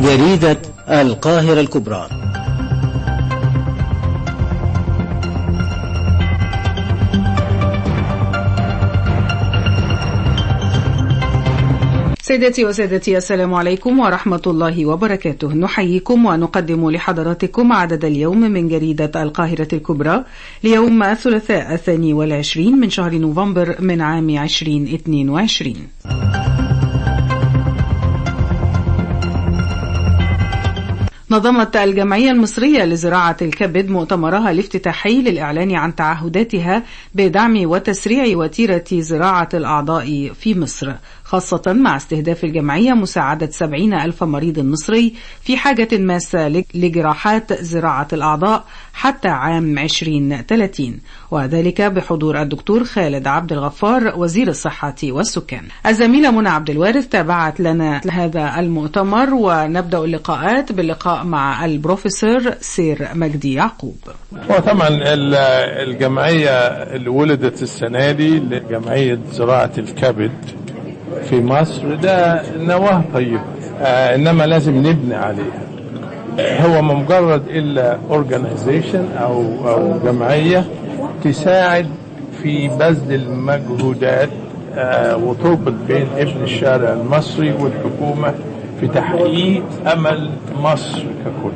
جريدة القاهرة الكبرى. سيداتي وسادتي، السلام عليكم ورحمة الله وبركاته. نحييكم ونقدم لحضراتكم عدد اليوم من جريدة القاهرة الكبرى ليوم الثلاثاء 22 من شهر نوفمبر من عام 2022. نظمت الجمعية المصرية لزراعة الكبد مؤتمرها الافتتاحي للإعلان عن تعهداتها بدعم وتسريع وتيرة زراعة الأعضاء في مصر، خاصة مع استهداف الجمعية مساعدة 70,000 مريض مصري في حاجة ماسة لجراحات زراعة الأعضاء حتى عام 2030، وذلك بحضور الدكتور خالد عبد الغفار وزير الصحة والسكان. الزميلة منى عبد الوارث تابعت لنا هذا المؤتمر، ونبدأ اللقاءات باللقاء مع البروفيسور سير مجدي يعقوب. وطبعا الجمعية اللي ولدت السنة دي لجمعية زراعة الكبد في مصر ده نواة طيبة، إنما لازم نبني عليها. هو مجرد إلا organization أو جمعية تساعد في بذل المجهودات وتربط بين ابن الشارع المصري والحكومة في تحقيق أمل مصر ككل.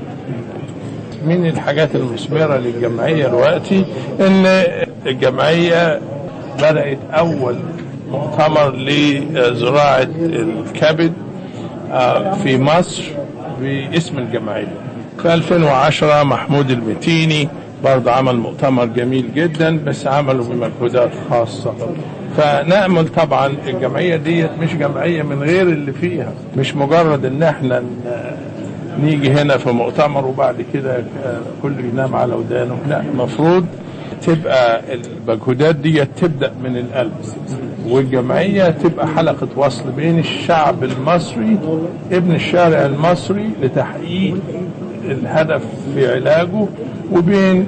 من الحاجات المثمرة للجمعية دلوقتي إن الجمعية بدأت أول مؤتمر لزراعة الكبد في مصر باسم الجمعية. في 2010 محمود المتيني برضه عمل مؤتمر جميل جدا، بس عمله بمجهودات خاصة. فنأمل طبعا الجمعية ديت مش جمعية من غير اللي فيها، مش مجرد ان احنا نيجي هنا في مؤتمر وبعد كده كله ينام على ودانه. لا، المفروض تبقى المجهودات ديت تبدأ من القلب، والجمعية تبقى حلقة وصل بين الشعب المصري ابن الشارع المصري لتحقيق الهدف في علاجه، وبين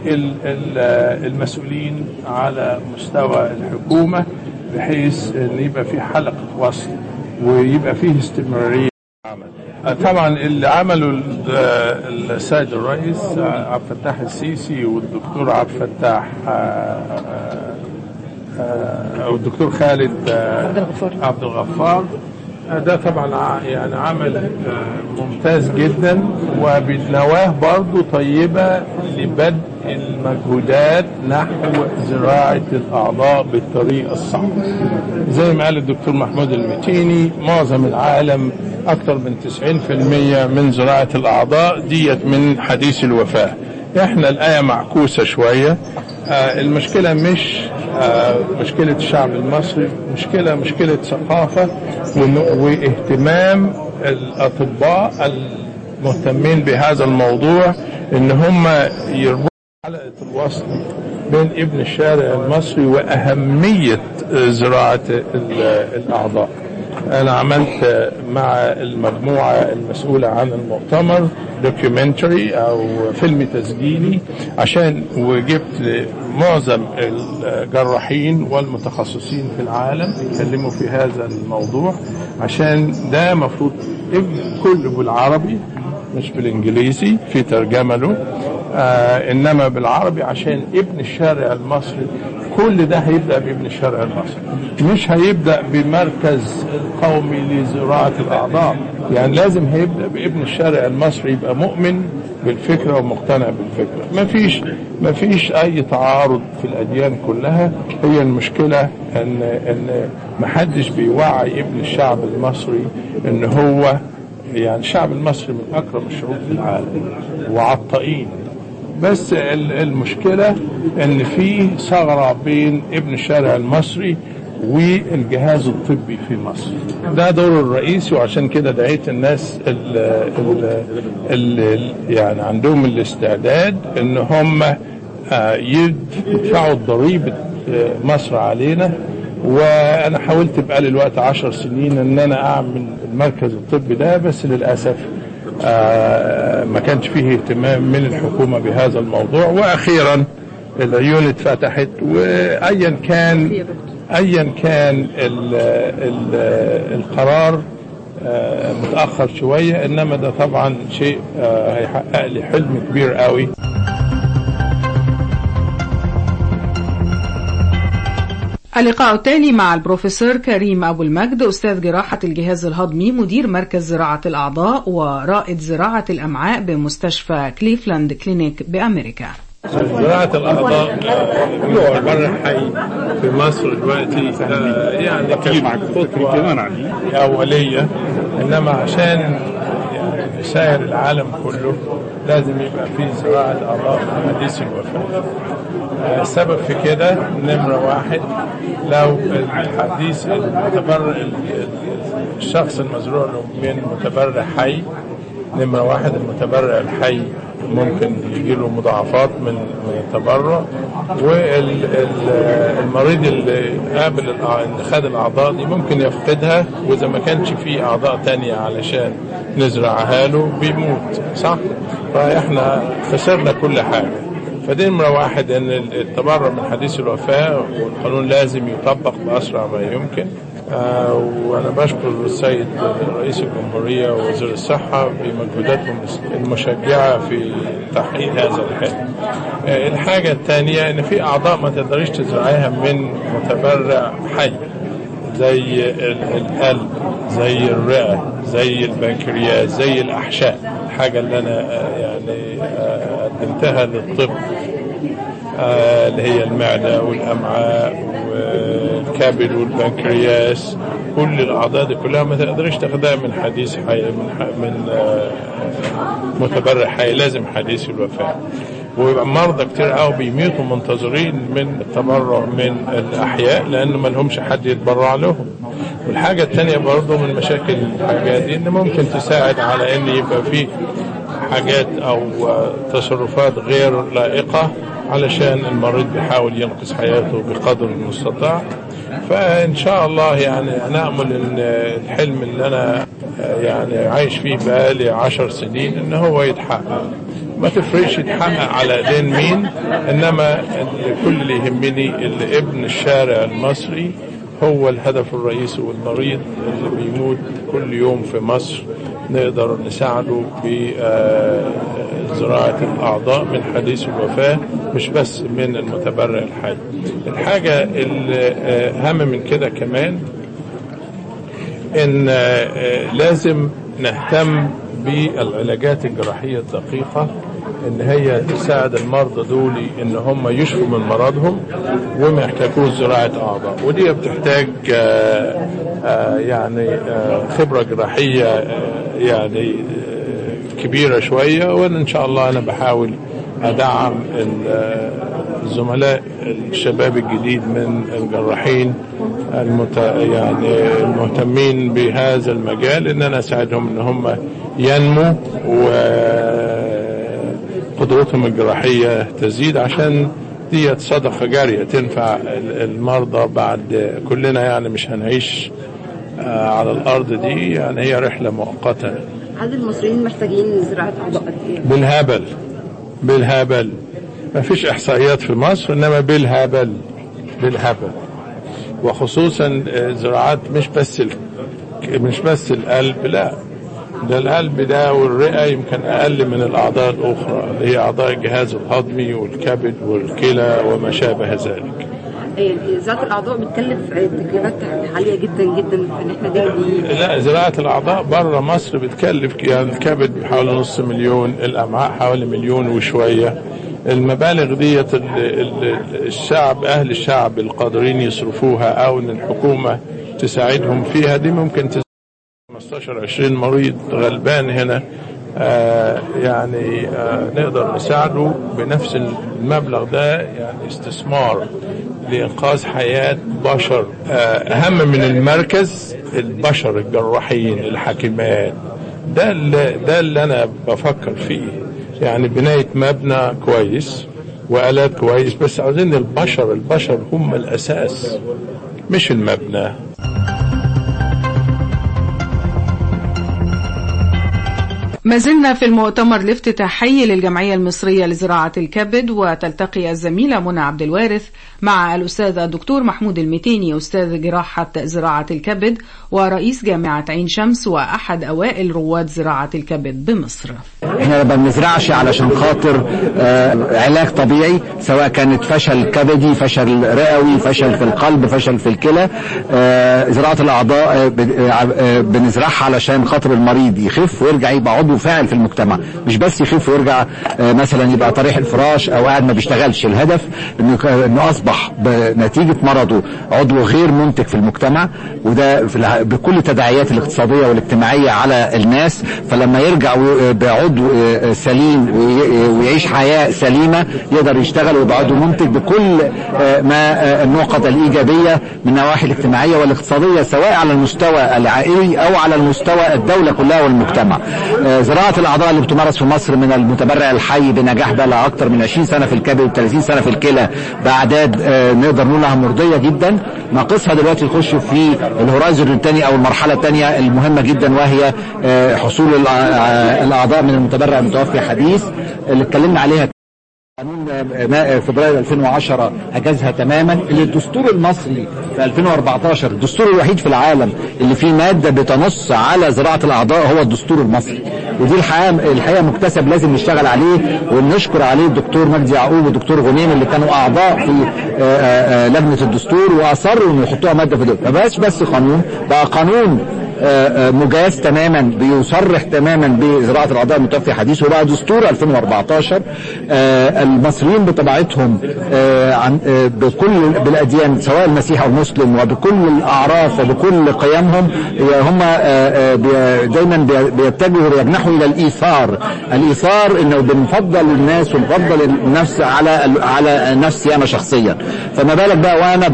المسؤولين على مستوى الحكومة، بحيث ان يبقى في حلقة وصل ويبقى فيه استمرارية. طبعا اللي عمله السيد الرئيس عبد الفتاح السيسي والدكتور عبد الفتاح او الدكتور خالد عبد الغفار، ده طبعا يعني عمل ممتاز جدا، وبنواه برضو طيبة لبدء المجهودات نحو زراعة الأعضاء بالطريقة الصح. زي ما قال الدكتور محمود المتيني، معظم العالم أكثر من 90% من زراعة الأعضاء ديت من حديث الوفاة. احنا الآية معكوسة شوية. المشكلة مش مشكلة الشعب المصري، مشكلة ثقافة واهتمام الأطباء المهتمين بهذا الموضوع، ان هم يربطوا حلقة الوصل بين ابن الشارع المصري وأهمية زراعة الأعضاء. أنا عملت مع المجموعة المسؤولة عن المؤتمر دوكيومنتري أو فيلم تسجيلي، وجبت معظم الجراحين والمتخصصين في العالم يتكلموا في هذا الموضوع، عشان ده مفروض كله بالعربي مش بالإنجليزي في ترجمة له، إنما بالعربي، عشان ابن الشارع المصري. كل ده هيبدأ بابن الشارع المصري، مش هيبدأ بمركز قومي لزراعة الأعضاء. يعني لازم هيبدأ بابن الشارع المصري، يبقى مؤمن بالفكرة ومقتنع بالفكرة. مفيش أي تعارض في الأديان كلها. هي المشكلة إن محدش بيوعي ابن الشعب المصري إن هو، يعني الشعب المصري من أكرم الشعوب في العالم وعطائين، بس المشكلة ان في ثغرة بين ابن الشارع المصري والجهاز الطبي في مصر. ده دور الرئيسي، وعشان كده دعيت الناس اللي يعني عندهم الاستعداد ان هم يدفعوا ضريبة مصر علينا. وانا حاولت بقالي الوقت 10 سنين ان انا اعمل المركز الطبي ده، بس للأسف ما كانش فيه اهتمام من الحكومة بهذا الموضوع. واخيرا العيون اتفتحت، وايا كان القرار متأخر شوية، إنما ده طبعا شيء هيحقق لي حلم كبير قوي. اللقاء التالي مع البروفيسور كريم أبو المجد، أستاذ جراحة الجهاز الهضمي، مدير مركز زراعة الأعضاء ورائد زراعة الأمعاء بمستشفى كليفلاند كلينيك بأمريكا. زراعة الأعضاء يعتبر حي في مصر دلوقتي، يعني خطوة أولية، إنما عشان سائر العالم كله لازم يبقى فيه زراعة أعضاء حديث الوفاة. السبب في كده نمرة واحد، لو الحديث الشخص المزروع له من متبرع حي، نمرة واحد المتبرع الحي ممكن يجيله مضاعفات من التبرع، والمريض اللي خد الأعضاء دي ممكن يفقدها، وإذا ما كانش فيه أعضاء تانية علشان نزرعها له بيموت، صح؟ فإحنا خسرنا كل حاجة. فدي نمرة واحد، ان التبرع من حديث الوفاة والقانون لازم يطبق بأسرع ما يمكن. وانا بشكر السيد رئيس الجمهورية ووزير الصحة بمجهوداتهم المشجعة في تحقيق هذا الحلم. الحاجة الثانية ان في اعضاء ما تقدريش تزرعيها من متبرع حي، زي القلب، زي الرئة، زي البنكرياس، زي الأحشاء. الحاجة اللي أنا يعني قدمتها للطب اللي هي المعدة والأمعاء والكبد والبنكرياس، كل الأعضاء دي كلها ما تقدرش تاخدها من حديث حي، من متبرع حي، لازم حديث الوفاة. ويبقى مرضى كتير قوي بيميتوا منتظرين من التبرع من الأحياء لأنه ما لهمش حد يتبرع لهم. والحاجة التانية برضو من مشاكل الحاجات دي إن ممكن تساعد على إن يبقى فيه حاجات أو تصرفات غير لائقة علشان المريض بيحاول ينقذ حياته بقدر المستطاع. فإن شاء الله يعني أنا أأمل إن الحلم اللي أنا يعني عايش فيه بقالي 10 سنين إن هو يتحقق. ما تفرقش يتحقق على ايدين مين، انما كل اللي يهمني اللي ابن الشارع المصري هو الهدف الرئيسي، والمريض اللي بيموت كل يوم في مصر نقدر نساعده بزراعة الأعضاء من حديث الوفاة، مش بس من المتبرع الحي. الحاجة الأهم من كده كمان إن لازم نهتم بالعلاجات الجراحية الدقيقة، ان هي تساعد المرضى دول ان هم يشفوا من مرضهم وما يحتاجوش زراعة اعضاء. ودي بتحتاج يعني خبرة جراحية يعني كبيرة شوية، وانا ان شاء الله انا بحاول ادعم الزملاء الشباب الجديد من الجراحين يعني المهتمين بهذا المجال، ان انا اساعدهم ان هم ينموا وقدرتهم الجراحية تزيد، عشان دي صدقة جارية تنفع المرضى بعد. كلنا يعني مش هنعيش على الارض دي، يعني هي رحلة مؤقتة. عدد المصريين محتاجين زراعة أعضاء قد إيه؟ بالهبل. ما فيش احصائيات في مصر، انما بالهبل. وخصوصا زراعات مش بس القلب، لا ده القلب ده والرئة يمكن اقل من الاعضاء الاخرى اللي هي اعضاء الجهاز الهضمي والكبد والكلى وما شابه ذلك. زراعة الأعضاء بتكلف تكلفات عالية جدا جدا ان احنا دي. لا، زراعة الأعضاء بره مصر بتكلف، يعني الكبد بحوالي 500,000، الأمعاء حوالي 1,000,000 وشوية. المبالغ ديت أهل الشعب القادرين يصرفوها أو إن الحكومة تساعدهم فيها، دي ممكن 15-20 مريض غلبان هنا يعني نقدر نساعده بنفس المبلغ ده، يعني استثمار لإنقاذ حياة بشر. أهم من المركز البشر الجراحين الحكيمات، ده اللي أنا بفكر فيه. يعني بناية مبنى كويس وآلات كويس، بس عاوزين البشر هم الأساس مش المبنى. ما زلنا في المؤتمر الافتتاحي للجمعية المصرية لزراعة الكبد، وتلتقي الزميلة منى عبد الوارث مع الأستاذ الدكتور محمود المتيني أستاذ جراحة زراعة الكبد ورئيس جامعة عين شمس وأحد أوائل رواد زراعة الكبد بمصر. احنا ما بنزرعش علشان خاطر علاج طبيعي، سواء كانت فشل كبدي، فشل رئوي، فشل في القلب، فشل في الكلى. زراعة الأعضاء بنزرعها علشان خاطر المريض يخف ويرجع يبقى عضو فاعل في المجتمع، مش بس يخف ويرجع مثلا يبقى طريح الفراش او قاعد ما بيشتغلش. الهدف انه اصبح بنتيجة مرضه عضو غير منتج في المجتمع، وده بكل التداعيات الاقتصادية والاجتماعية على الناس. فلما يرجع بعضو سليم ويعيش حياة سليمة يقدر يشتغل ويبقى عضو منتج بكل ما النقط الإيجابية من النواحي الاجتماعية والاقتصادية، سواء على المستوى العائلي او على المستوى الدولة كلها والمجتمع. زراعة الأعضاء اللي بتمارس في مصر من المتبرع الحي بنجاح بقى لها أكتر من 20 سنة في الكبد و30 سنة في الكلى بأعداد نقدر نقولها مرضية جدا. ناقصها دلوقتي يخشوا في الهورايزون الثاني أو المرحلة الثانية المهمة جدا، وهي حصول الأعضاء من المتبرع المتوفي حديث اللي اتكلمنا عليها. قانون فبراير 2010 أجازها تماما. اللي الدستور المصري في 2014 الدستور الوحيد في العالم اللي فيه مادة بتنص على زراعة الأعضاء هو الدستور المصري، ودي الحقيقة مكتسب لازم نشتغل عليه ونشكر عليه الدكتور مجدي يعقوب والدكتور غنيم اللي كانوا أعضاء في لجنة الدستور وأصروا إنه يحطوها مادة في الدستور. ما بقاش بس قانون، بقى قانون مجاز تماما بيصرح تماما بزراعة الأعضاء المتوفي حديث، وبقى دستور 2014. المصريين بطبيعتهم بكل بالأديان سواء المسيح أو المسلم وبكل الأعراف وبكل قيمهم هم دايما بيتجهوا ويجنحوا إلى الإيثار إنه بنفضل الناس ونفضل النفس على نفسي أنا شخصيا. فما بالك بقى وأنا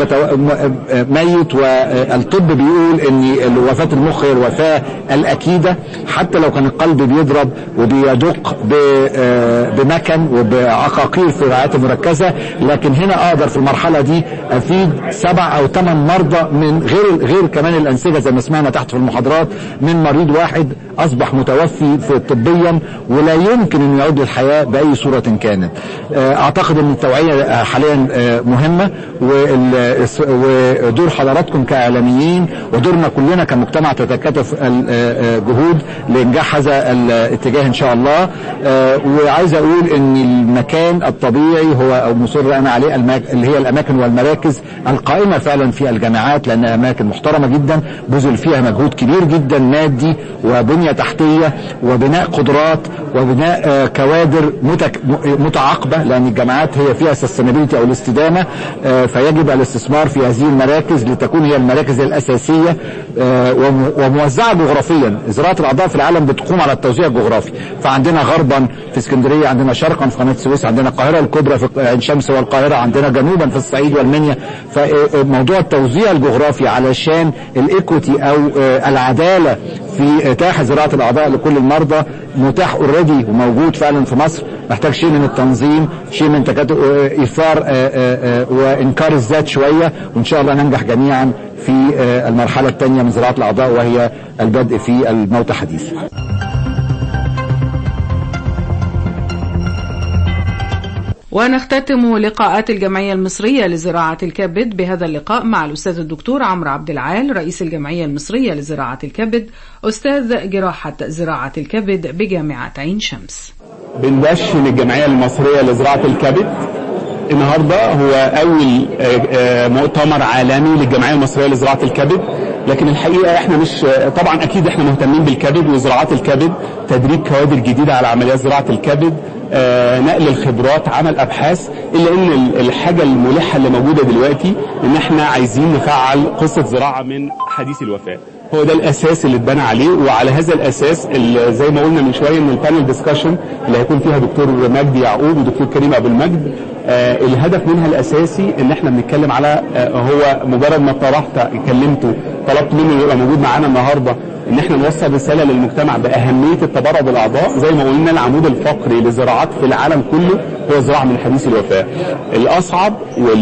ميت والطب بيقول إن وفاة المخ هي الوفاة الأكيدة، حتى لو كان القلب بيضرب وبيدق بمكن وبعقاقير في الرعايات المركزة، لكن هنا أقدر في المرحلة دي أفيد 7 أو 8 مرضى من غير كمان الأنسجة زي ما سمعنا تحت في المحاضرات، من مريض واحد أصبح متوفي طبيا ولا يمكن أن يعود للحياة بأي صورة كانت. أعتقد أن التوعية حاليا مهمة، ودور حضراتكم كإعلاميين ودورنا كلنا كمجتمع تتكاتف الجهود لإنجاح هذا الاتجاه إن شاء الله. وعايز أقول أن المكان الطبيعي هو أو مصر أنا عليه اللي هي الأماكن والمراكز القائمة فعلا في الجامعات، لأنها أماكن محترمة جدا بذل فيها مجهود كبير جدا مادي وبنية تحتية وبناء قدرات وبناء كوادر متعاقبة، لأن الجامعات هي فيها السستينابيلتي أو الاستدامة. فيجب الاستثمار في هذه المراكز لتكون هي المراكز الأساسية وموزعة جغرافيا. زراعة الأعضاء في العالم بتقوم على التوزيع الجغرافي، فعندنا غربا في اسكندرية، عندنا شرقا في قناة السويس، عندنا القاهرة الكبرى في عين شمس والقاهرة، عندنا جنوبا في الصعيد والمنيا. فموضوع التوزيع الجغرافي علشان الإيكوتي أو العدالة في إتاحة زراعة الأعضاء لكل المرضى متاح اوريدي وموجود فعلا في مصر، محتاج شيء من التنظيم، شيء من إيثار وإنكار الذات شوية، وإن شاء الله ننجح جميعا في المرحلة الثانية من زراعة الأعضاء وهي البدء في الموت حديث. ونختتم لقاءات الجمعية المصرية لزراعة الكبد بهذا اللقاء مع الأستاذ الدكتور عمرو عبد العال رئيس الجمعية المصرية لزراعة الكبد أستاذ جراحة زراعة الكبد بجامعة عين شمس. بندشن الجمعية المصرية لزراعة الكبد النهاردة هو أول مؤتمر عالمي للجمعية المصرية لزراعة الكبد، لكن الحقيقة احنا مش طبعا اكيد احنا مهتمين بالكبد وزراعات الكبد، تدريب كوادر جديدة على عمليات زراعة الكبد، نقل الخبرات، عمل ابحاث، الا ان الحاجة الملحة اللي موجودة دلوقتي ان احنا عايزين نفعل قصة زراعة من حديث الوفاة. هو ده الاساس اللي اتبنى عليه، وعلى هذا الاساس زي ما قلنا من شوية ان البانل ديسكشن اللي هيكون فيها دكتور مجدي يعقوب ودكتور كريم ابو المجد الهدف منها الاساسي ان احنا بنتكلم على هو مجرد ما طرحت كلمته طلبت منه يبقى موجود معانا النهارده ان احنا نوصل رساله للمجتمع باهميه التبرع بالاعضاء. زي ما قلنا العمود الفقري للزراعات في العالم كله هو الزراعه من حديث الوفاه. الاصعب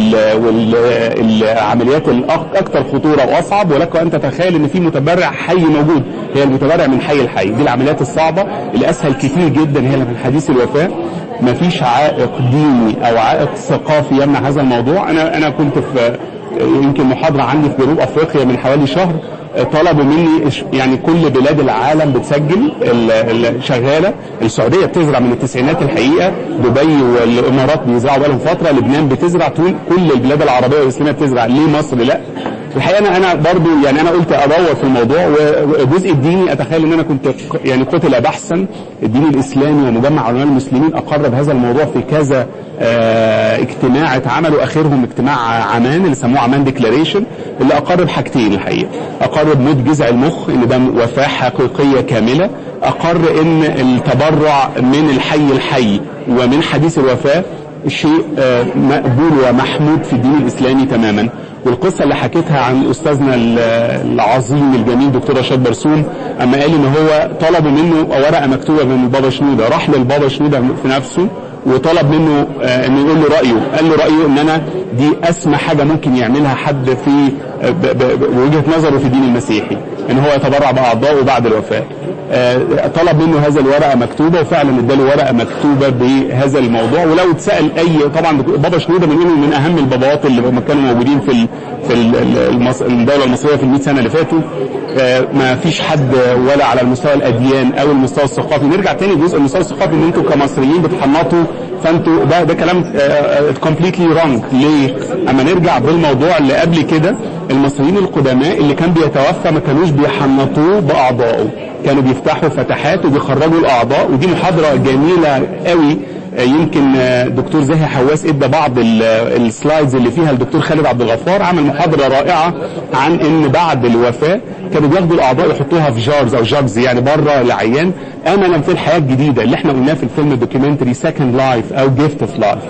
والعمليات الاكثر خطوره واصعب، ولك ان تتخيل ان في متبرع حي موجود، هي المتبرع من حي الحي. دي العمليات الصعبه اللي اسهل كتير جدا هي من حديث الوفاه. مفيش عائق ديني او عائق ثقافي يمنع هذا الموضوع. انا كنت في يمكن محاضره عندي في جنوب افريقيا من حوالي شهر، طلبوا مني يعني كل بلاد العالم بتسجل شغاله. السعوديه بتزرع من التسعينات الحقيقه، دبي والامارات بيزرعوا بقالهم فتره، لبنان بتزرع، كل البلاد العربيه والاسلاميه بتزرع. ليه مصر لا؟ الحقيقه انا برضو يعني انا قلت ادور في الموضوع. والجزء الديني اتخيل ان انا كنت يعني قتل بحثا. الدين الاسلامي ومجمع علماء المسلمين اقرب هذا الموضوع في كذا اجتماع اتعملوا، اخرهم اجتماع عمان اللي سموه عمان ديكلاريشن، اللي اقرب حاجتين الحقيقه. اقرب موت جذع المخ، ان ده وفاه حقيقيه كامله. اقر ان التبرع من الحي ومن حديث الوفاه شيء مقبول ومحمود في الدين الاسلامي تماما. والقصه اللي حكيتها عن استاذنا العظيم الجميل دكتور رشاد برسوم، اما قال ان هو طلبوا منه ورقه مكتوبه من البابا شنوده، راح للبابا شنوده في نفسه وطلب منه انه يقول له رايه. قال له رايه ان انا دي اسمى حاجه ممكن يعملها حد في بوجهه نظره في الدين المسيحي، ان هو يتبرع باعضائه بعد الوفاه. طلب منه هذا الورقه مكتوبه، وفعلا اداله ورقه مكتوبه بهذا الموضوع. ولو اتسال طبعا بابا شنوده من اهم الباباوات اللي كانوا موجودين في الدوله المصريه في ال100 سنه اللي فاتوا. ما فيش حد ولا على المستوى الاديان او المستوى الثقافي. نرجع تاني لجزء المستوى الثقافي، ان انتوا كمصريين بتحنطوا، فانتوا ده كلام كومبليتلي رونج. ليه؟ اما نرجع بالموضوع اللي قبل كده، المصريين القدماء اللي كان بيتوفى ما كانوش بيحنطوه باعضائه، كانوا بيفتحوا فتحات وبيخرجوا الاعضاء. ودي محاضره جميله قوي، يمكن دكتور زاهي حواس ادى بعض السلايدز اللي فيها الدكتور خالد عبد الغفار، عمل محاضره رائعه عن ان بعد الوفاه كانوا بياخدوا الاعضاء يحطوها في جارز او جاجز يعني بره العيان، املا في الحياه الجديده اللي احنا قلناه في الفيلم الدوكيومنتري سكند لايف او جيفت اوف لايف.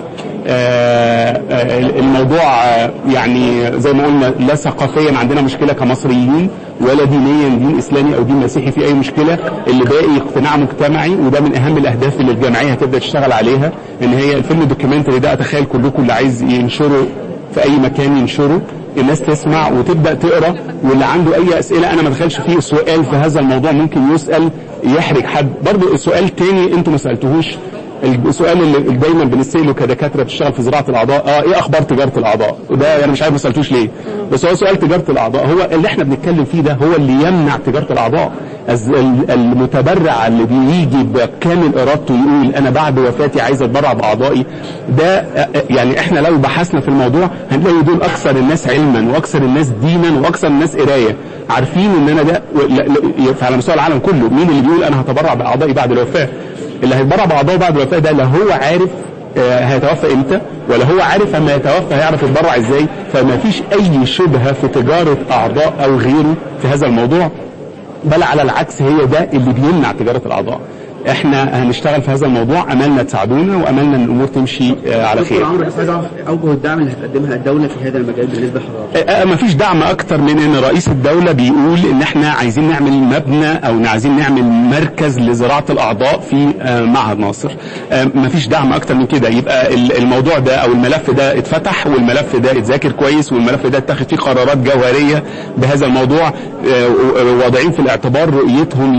الموضوع يعني زي ما قلنا لا ثقافيا عندنا مشكله كمصريين، ولا دينيا دين اسلامي او دين مسيحي في اي مشكله. اللي باقي اقتناع مجتمعي، وده من اهم الاهداف اللي الجمعيه هتبدا تشتغل عليها. ان هي الفيلم الدوكيومنتري ده اتخيل كلكم اللي عايز ينشره في اي مكان ينشره، الناس تسمع وتبدا تقرا، واللي عنده اي اسئله انا ما دخلش فيه سؤال في هذا الموضوع ممكن يسال يحرج حد. برضو السؤال تاني انتوا ما سالتوهوش، السؤال اللي دايما بنسأله كدكاتره بتشتغل في زراعه الاعضاء، ايه اخبار تجاره الاعضاء؟ وده انا مش عارف ما سالتوش ليه، بس هو سؤال تجاره الاعضاء هو اللي احنا بنتكلم فيه، ده هو اللي يمنع تجاره الاعضاء. المتبرع اللي بيجي بكامل ارادته يقول انا بعد وفاتي عايز اتبرع باعضائي، ده يعني احنا لو بحثنا في الموضوع هنلاقي دول اكثر الناس علما واكثر الناس دينا واكثر الناس قرايه، عارفين ان انا ده على مستوى العالم كله مين اللي بيقول انا هتبرع باعضائي بعد الوفاه. اللي هيتبرع باعضائه بعد الوفاه ده لا هو عارف هيتوفى امتى، ولا هو عارف اما يتوفى هيعرف يتبرع ازاي. فما فيش اي شبهه في تجاره اعضاء او غيره في هذا الموضوع، بل على العكس هي ده اللي بيمنع تجاره الاعضاء. احنا هنشتغل في هذا الموضوع، املنا تساعدونا واملنا ان الامور تمشي على خير. بس عايز اعرف اوجه الدعم اللي هتقدمها الدوله في هذا المجال بالنسبه لحضرتك. ما فيش دعم اكتر من ان رئيس الدوله بيقول ان احنا عايزين نعمل مبنى او عايزين نعمل مركز لزراعه الاعضاء في معهد ناصر. ما فيش دعم اكتر من كده. يبقى الموضوع ده او الملف ده اتفتح، والملف ده اتذاكر كويس، والملف ده اتخذ فيه قرارات جوهريه بهذا الموضوع، واضعين في الاعتبار رؤيتهم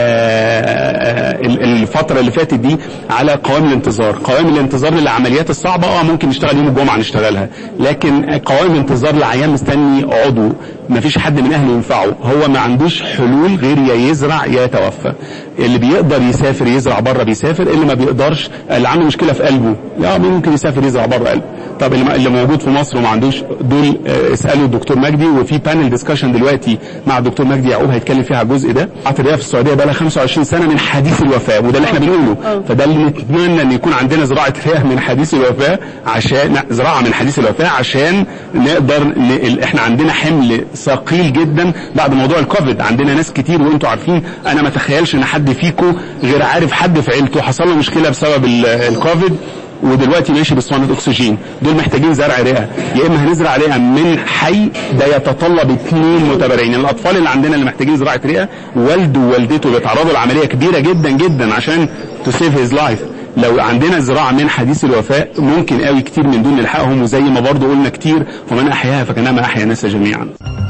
الفترة اللي فاتت دي على قوائم الانتظار. قوائم الانتظار للعمليات الصعبة ممكن نشتغل يوم الجمعة نشتغلها، لكن قوائم الانتظار لعيان مستني عضو ما فيش حد من اهله ينفعه، هو ما عندوش حلول غير يا يزرع يا يتوفى. اللي بيقدر يسافر يزرع بره بيسافر، اللي ما بيقدرش اللي عنده مشكلة في قلبه لا ممكن يسافر يزرع بره قلبه. طب اللي موجود في مصر وما عندوش دول اسالوا الدكتور مجدي، وفي بانل ديسكشن دلوقتي مع الدكتور مجدي يعقوب هيتكلم فيها على الجزء ده. الرئه في السعوديه بقى لها 25 سنه من حديث الوفاه، وده اللي احنا بنقوله. فده اللي نتمنى ان يكون عندنا زراعه رئه من حديث الوفاه، عشان زراعه من حديث الوفاه عشان نقدر احنا عندنا حمل ثقيل جدا بعد موضوع الكوفيد. عندنا ناس كتير وانتوا عارفين، انا ما اتخيلش ان حد فيكم غير عارف حد في عيلته حصل له مشكله بسبب الكوفيد، ودلوقتي ماشي باسطوانه اكسجين، دول محتاجين زرع رئه. يا اما هنزرع رئه من حي، ده يتطلب 2 متبرعين. الاطفال اللي عندنا اللي محتاجين زراعه رئه والده ووالدته بيتعرضوا لعمليه كبيره جدا جدا عشان تو سيف هيز لايف. لو عندنا زراعه من حديث الوفاء ممكن قوي كتير من دول نلحقهم، وزي ما برضو قلنا كتير، ومن احياها فكانما احيا الناس جميعا.